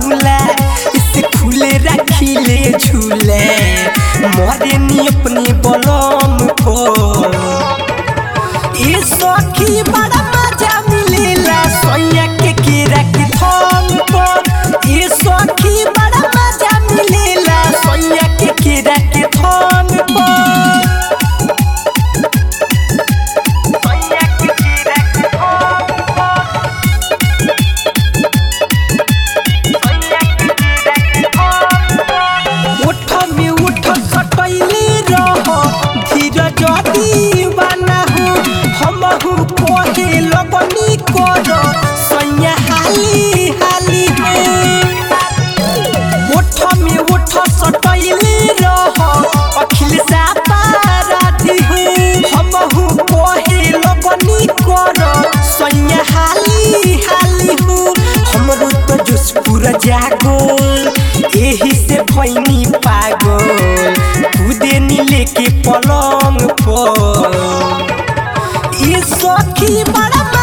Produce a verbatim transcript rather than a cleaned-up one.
रसगुल्ला इसे खुले रखिले झूले मोरे नी अपनी बलम को ये सखी बड़ा मजा मिलेला सोया के केरा के थम पर ये सखी बड़ा मजा मिलेला सोया के केरा के थम पर जागोल एही से भैनी पागल कूदे नी लेके पलंग पर ये सखी बड़ा